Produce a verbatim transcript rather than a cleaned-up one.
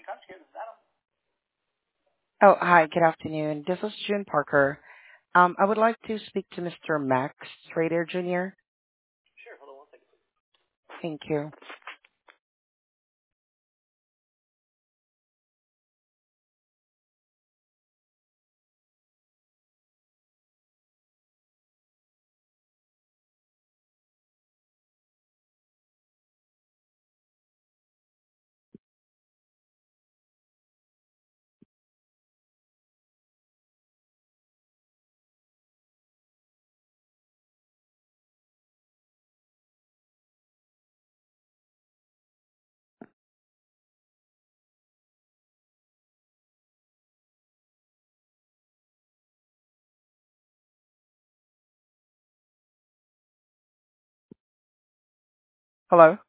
Oh, hi, good afternoon. This is June Parker. Um, I would like to speak to Mister Max Trader Junior Thank you. Hello?